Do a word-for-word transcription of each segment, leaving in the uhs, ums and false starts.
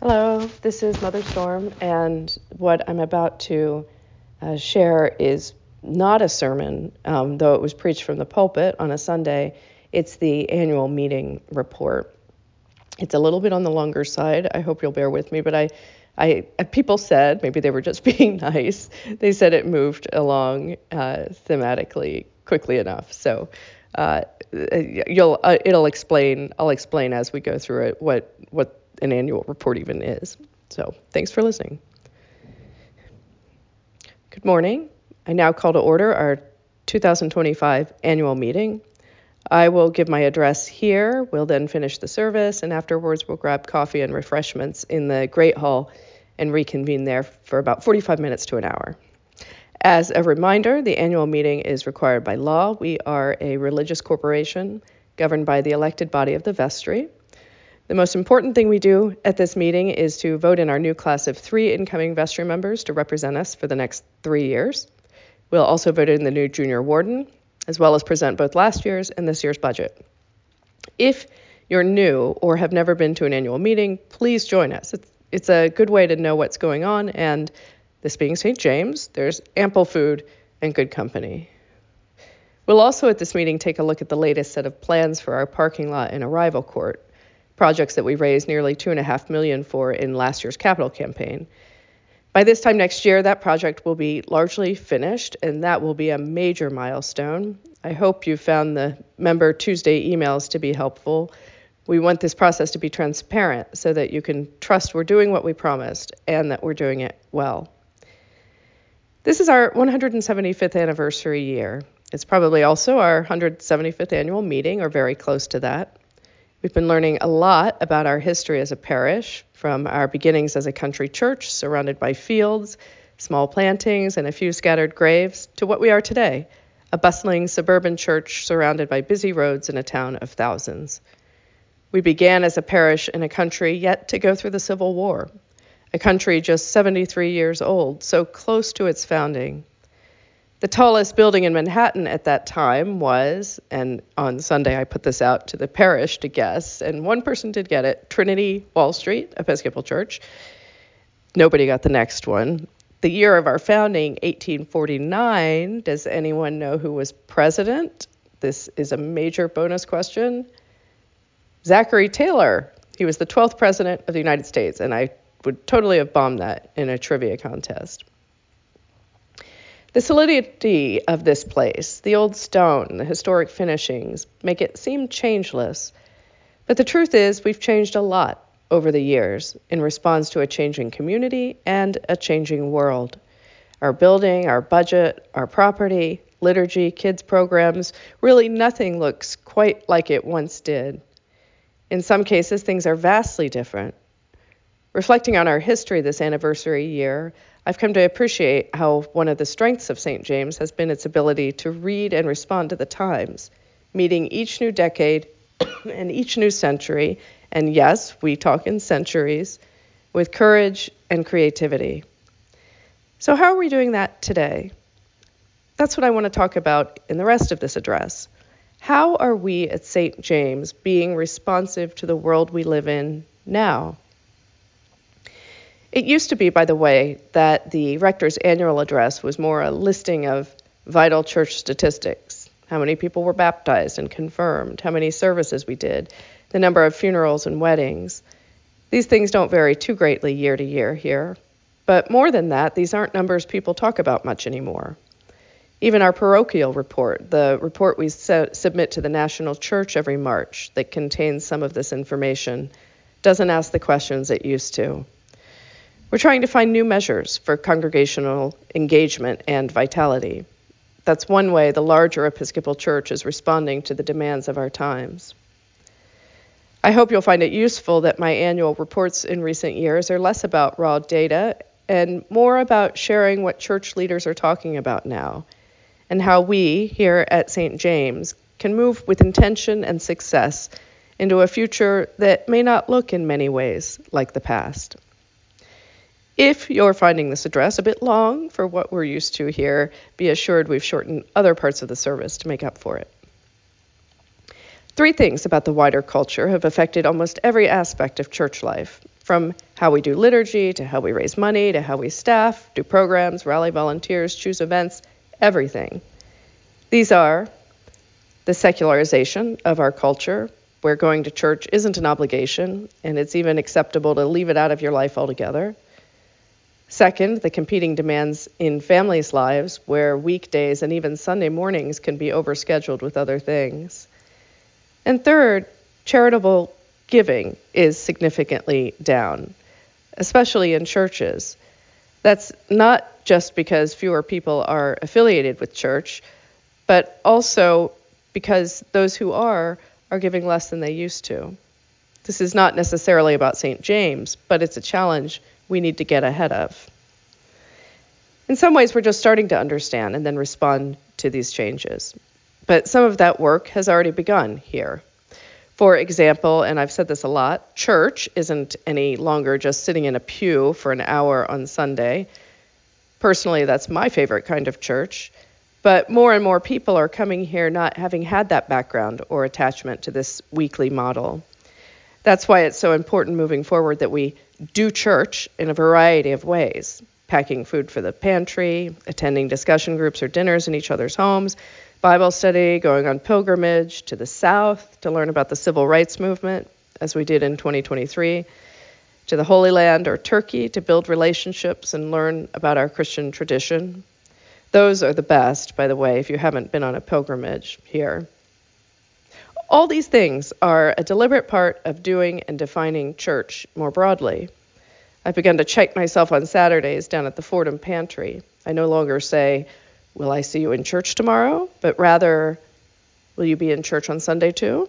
Hello, this is Mother Storm, and what I'm about to uh, share is not a sermon, um, though it was preached from the pulpit on a Sunday. It's the annual meeting report. It's a little bit on the longer side. I hope you'll bear with me, but I, I people said, maybe they were just being nice, they said it moved along uh, thematically quickly enough. So uh, you'll uh, it'll explain. I'll explain as we go through it what what an annual report even is. So thanks for listening. Good morning. I now call to order our two thousand twenty-five annual meeting. I will give my address here. We'll then finish the service, and afterwards we'll grab coffee and refreshments in the Great Hall and reconvene there for about forty-five minutes to an hour. As a reminder, the annual meeting is required by law. We are a religious corporation governed by the elected body of the vestry. The most important thing we do at this meeting is to vote in our new class of three incoming vestry members to represent us for the next three years. We'll also vote in the new junior warden, as well as present both last year's and this year's budget. If you're new or have never been to an annual meeting, please join us. It's, it's a good way to know what's going on, and this being Saint James, there's ample food and good company. We'll also at this meeting take a look at the latest set of plans for our parking lot and arrival court, projects that we raised nearly two and a half million for in last year's capital campaign. By this time next year, that project will be largely finished, and that will be a major milestone. I hope you found the Member Tuesday emails to be helpful. We want this process to be transparent so that you can trust we're doing what we promised and that we're doing it well. This is our one hundred seventy-fifth anniversary year. It's probably also our one hundred seventy-fifth annual meeting, or very close to that. We've been learning a lot about our history as a parish, from our beginnings as a country church surrounded by fields, small plantings, and a few scattered graves, to what we are today, a bustling suburban church surrounded by busy roads in a town of thousands. We began as a parish in a country yet to go through the Civil War, a country just seventy-three years old, so close to its founding. The tallest building in Manhattan at that time was, and on Sunday I put this out to the parish to guess, and one person did get it, Trinity Wall Street Episcopal Church. Nobody got the next one. The year of our founding, eighteen forty-nine, does anyone know who was president? This is a major bonus question. Zachary Taylor. He was the twelfth president of the United States, and I would totally have bombed that in a trivia contest. The solidity of this place, the old stone, the historic finishings, make it seem changeless. But the truth is, we've changed a lot over the years in response to a changing community and a changing world. Our building, our budget, our property, liturgy, kids programs, really nothing looks quite like it once did. In some cases, things are vastly different. Reflecting on our history this anniversary year, I've come to appreciate how one of the strengths of Saint James has been its ability to read and respond to the times, meeting each new decade and each new century, and yes, we talk in centuries, with courage and creativity. So how are we doing that today? That's what I want to talk about in the rest of this address. How are we at Saint James being responsive to the world we live in now? It used to be, by the way, that the rector's annual address was more a listing of vital church statistics, how many people were baptized and confirmed, how many services we did, the number of funerals and weddings. These things don't vary too greatly year to year here. But more than that, these aren't numbers people talk about much anymore. Even our parochial report, the report we su- submit to the National Church every March that contains some of this information, doesn't ask the questions it used to. We're trying to find new measures for congregational engagement and vitality. That's one way the larger Episcopal Church is responding to the demands of our times. I hope you'll find it useful that my annual reports in recent years are less about raw data and more about sharing what church leaders are talking about now and how we here at Saint James can move with intention and success into a future that may not look in many ways like the past. If you're finding this address a bit long for what we're used to here, be assured we've shortened other parts of the service to make up for it. Three things about the wider culture have affected almost every aspect of church life, from how we do liturgy, to how we raise money, to how we staff, do programs, rally volunteers, choose events, everything. These are the secularization of our culture, where going to church isn't an obligation, and it's even acceptable to leave it out of your life altogether. Second, the competing demands in families' lives, where weekdays and even Sunday mornings can be overscheduled with other things. And third, charitable giving is significantly down, especially in churches. That's not just because fewer people are affiliated with church, but also because those who are are giving less than they used to. This is not necessarily about Saint James, but it's a challenge we need to get ahead of. In some ways, we're just starting to understand and then respond to these changes. But some of that work has already begun here. For example, and I've said this a lot, church isn't any longer just sitting in a pew for an hour on Sunday. Personally, that's my favorite kind of church. But more and more people are coming here not having had that background or attachment to this weekly model. That's why it's so important moving forward that we do church in a variety of ways: packing food for the pantry, attending discussion groups or dinners in each other's homes, Bible study, going on pilgrimage to the South to learn about the civil rights movement, as we did in twenty twenty-three, to the Holy Land or Turkey to build relationships and learn about our Christian tradition. Those are the best, by the way, if you haven't been on a pilgrimage here. All these things are a deliberate part of doing and defining church more broadly. I've begun to check myself on Saturdays down at the Fordham Pantry. I no longer say, "Will I see you in church tomorrow?" but rather, "Will you be in church on Sunday too?"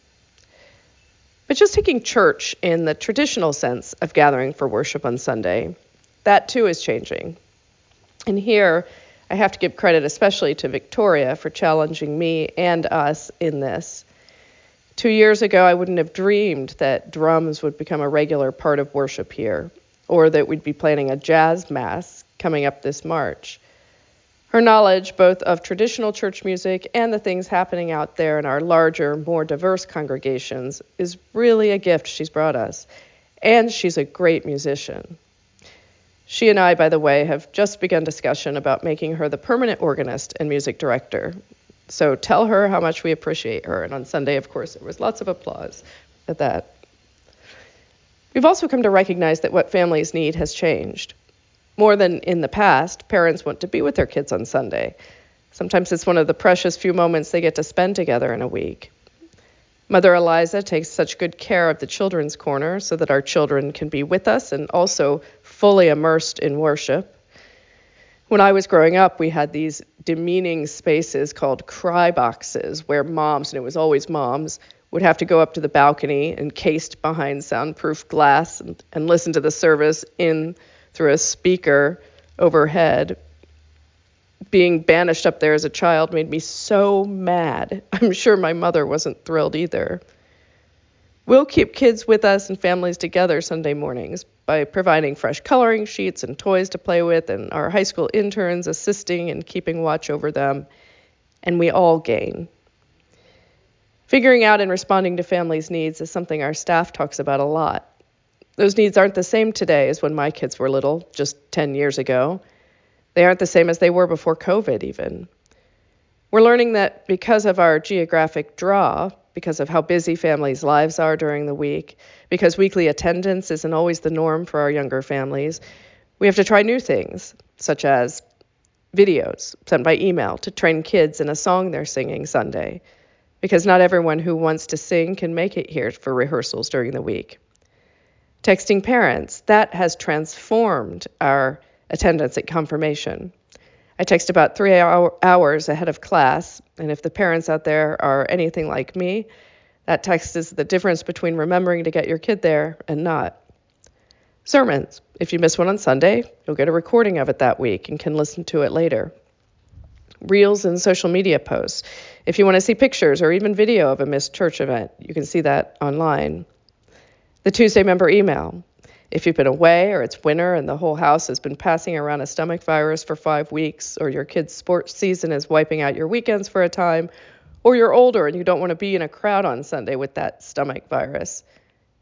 But just taking church in the traditional sense of gathering for worship on Sunday, that too is changing. And here, I have to give credit especially to Victoria for challenging me and us in this. Two years ago, I wouldn't have dreamed that drums would become a regular part of worship here, or that we'd be planning a jazz mass coming up this March. Her knowledge both of traditional church music and the things happening out there in our larger, more diverse congregations is really a gift she's brought us. And she's a great musician. She and I, by the way, have just begun discussion about making her the permanent organist and music director. So tell her how much we appreciate her. And on Sunday, of course, there was lots of applause at that. We've also come to recognize that what families need has changed. More than in the past, parents want to be with their kids on Sunday. Sometimes it's one of the precious few moments they get to spend together in a week. Mother Eliza takes such good care of the children's corner so that our children can be with us and also fully immersed in worship. When I was growing up, we had these demeaning spaces called cry boxes where moms, and it was always moms, would have to go up to the balcony encased behind soundproof glass and, and listen to the service in through a speaker overhead. Being banished up there as a child made me so mad. I'm sure my mother wasn't thrilled either. We'll keep kids with us and families together Sunday mornings by providing fresh coloring sheets and toys to play with, and our high school interns assisting and keeping watch over them, and we all gain. Figuring out and responding to families' needs is something our staff talks about a lot. Those needs aren't the same today as when my kids were little, just ten years ago. They aren't the same as they were before COVID even. We're learning that because of our geographic draw, because of how busy families' lives are during the week, because weekly attendance isn't always the norm for our younger families, we have to try new things, such as videos sent by email to train kids in a song they're singing Sunday, because not everyone who wants to sing can make it here for rehearsals during the week. Texting parents, that has transformed our attendance at confirmation. I text about three hour, hours ahead of class, and if the parents out there are anything like me, that text is the difference between remembering to get your kid there and not. Sermons. If you miss one on Sunday, you'll get a recording of it that week and can listen to it later. Reels and social media posts. If you want to see pictures or even video of a missed church event, you can see that online. The Tuesday member email. If you've been away or it's winter and the whole house has been passing around a stomach virus for five weeks, or your kid's sports season is wiping out your weekends for a time, or you're older and you don't want to be in a crowd on Sunday with that stomach virus,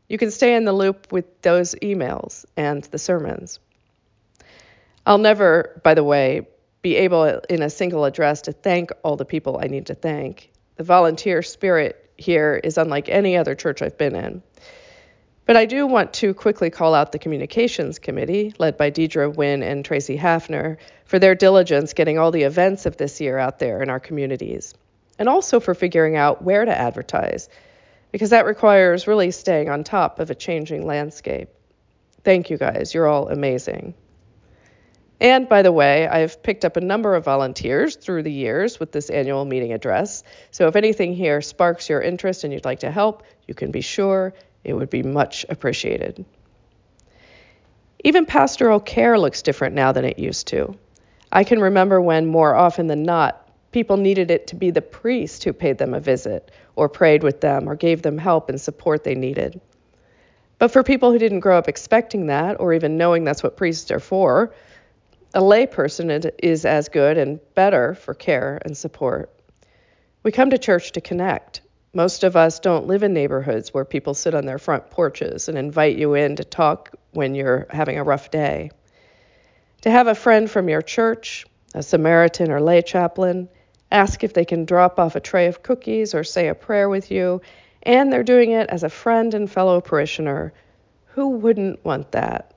You can stay in the loop with those emails and the sermons. I'll never, by the way, be able in a single address to thank all the people I need to thank. The volunteer spirit here is unlike any other church I've been in. But I do want to quickly call out the Communications Committee, led by Deidre Wynn and Tracy Hafner, for their diligence getting all the events of this year out there in our communities, and also for figuring out where to advertise, because that requires really staying on top of a changing landscape. Thank you guys, you're all amazing. And by the way, I've picked up a number of volunteers through the years with this annual meeting address, so if anything here sparks your interest and you'd like to help, you can be sure it would be much appreciated. Even pastoral care looks different now than it used to. I can remember when, more often than not, people needed it to be the priest who paid them a visit, or prayed with them, or gave them help and support they needed. But for people who didn't grow up expecting that, or even knowing that's what priests are for, a layperson is as good and better for care and support. We come to church to connect. Most of us don't live in neighborhoods where people sit on their front porches and invite you in to talk when you're having a rough day. To have a friend from your church, a Samaritan or lay chaplain, ask if they can drop off a tray of cookies or say a prayer with you, and they're doing it as a friend and fellow parishioner. Who wouldn't want that?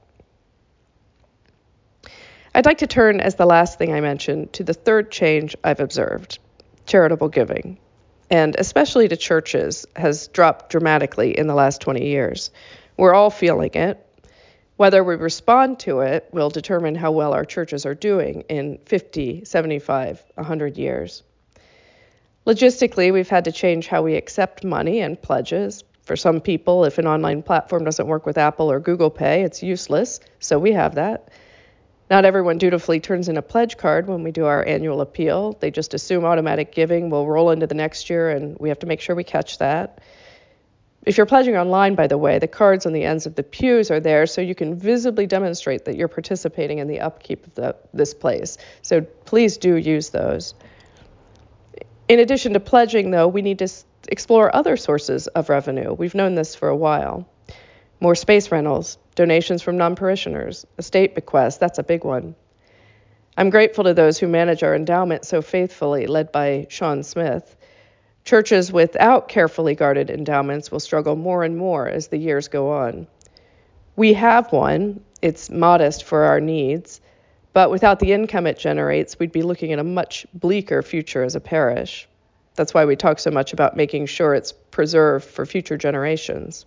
I'd like to turn, as the last thing I mentioned, to the third change I've observed, charitable giving, and especially to churches, has dropped dramatically in the last twenty years. We're all feeling it. Whether we respond to it will determine how well our churches are doing in fifty, seventy-five, one hundred years. Logistically, we've had to change how we accept money and pledges. For some people, if an online platform doesn't work with Apple or Google Pay, it's useless, so we have that. Not everyone dutifully turns in a pledge card when we do our annual appeal. They just assume automatic giving will roll into the next year, and we have to make sure we catch that. If you're pledging online, by the way, the cards on the ends of the pews are there so you can visibly demonstrate that you're participating in the upkeep of the, this place. So please do use those. In addition to pledging, though, we need to explore other sources of revenue. We've known this for a while. More space rentals, donations from non-parishioners, estate bequests, that's a big one. I'm grateful to those who manage our endowment so faithfully, led by Sean Smith. Churches without carefully guarded endowments will struggle more and more as the years go on. We have one. It's modest for our needs, but without the income it generates, we'd be looking at a much bleaker future as a parish. That's why we talk so much about making sure it's preserved for future generations.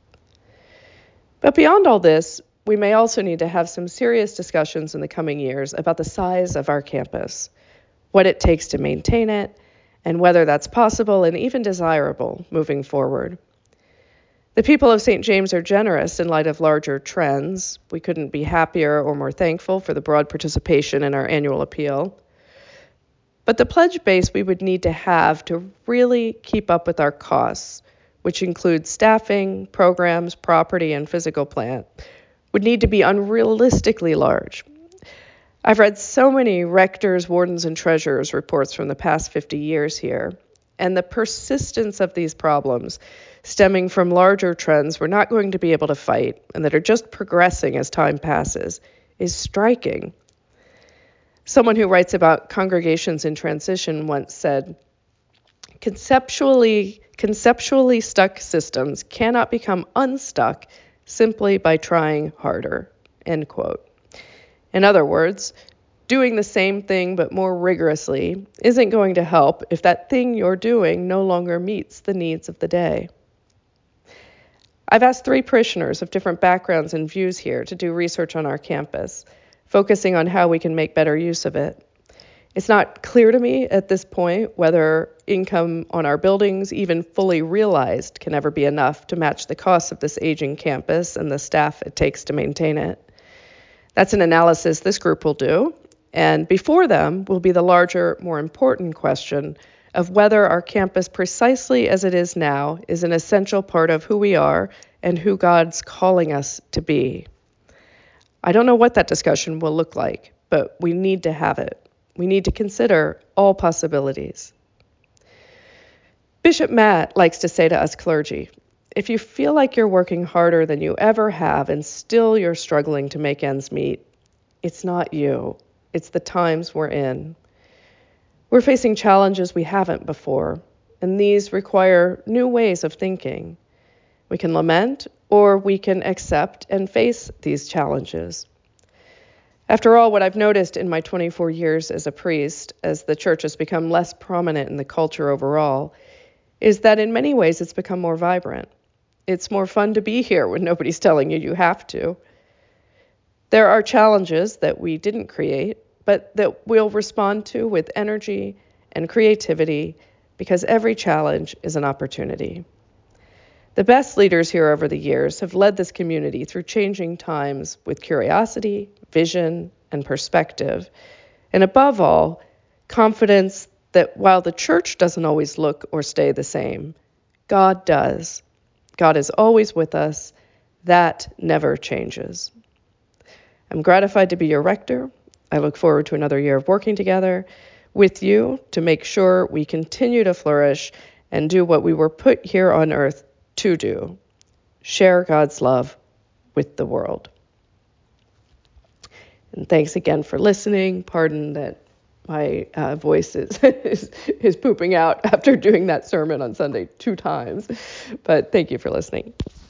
But beyond all this, we may also need to have some serious discussions in the coming years about the size of our campus, what it takes to maintain it, and whether that's possible and even desirable moving forward. The people of Saint James are generous in light of larger trends. We couldn't be happier or more thankful for the broad participation in our annual appeal. But the pledge base we would need to have to really keep up with our costs, which include staffing, programs, property, and physical plant, would need to be unrealistically large. I've read so many rectors, wardens, and treasurers reports from the past fifty years here, and the persistence of these problems stemming from larger trends we're not going to be able to fight and that are just progressing as time passes is striking. Someone who writes about congregations in transition once said, Conceptually, conceptually stuck systems cannot become unstuck simply by trying harder, end quote. In other words, doing the same thing but more rigorously isn't going to help if that thing you're doing no longer meets the needs of the day. I've asked three parishioners of different backgrounds and views here to do research on our campus, focusing on how we can make better use of it. It's not clear to me at this point whether income on our buildings, even fully realized, can ever be enough to match the costs of this aging campus and the staff it takes to maintain it. That's an analysis this group will do, and before them will be the larger, more important question of whether our campus, precisely as it is now, is an essential part of who we are and who God's calling us to be. I don't know what that discussion will look like, but we need to have it. We need to consider all possibilities. Bishop Matt likes to say to us clergy, If you feel like you're working harder than you ever have and still you're struggling to make ends meet, it's not you. It's the times we're in. We're facing challenges we haven't before, and these require new ways of thinking. We can lament, or we can accept and face these challenges. After all, what I've noticed in my twenty-four years as a priest, as the church has become less prominent in the culture overall, is that in many ways it's become more vibrant. It's more fun to be here when nobody's telling you you have to. There are challenges that we didn't create, but that we'll respond to with energy and creativity, because every challenge is an opportunity. The best leaders here over the years have led this community through changing times with curiosity, vision, and perspective, and above all, confidence that while the church doesn't always look or stay the same, God does. God is always with us. That never changes. I'm gratified to be your rector. I look forward to another year of working together with you to make sure we continue to flourish and do what we were put here on earth to do: share God's love with the world. And thanks again for listening. Pardon that my uh, voice is, is is pooping out after doing that sermon on Sunday two times, but thank you for listening.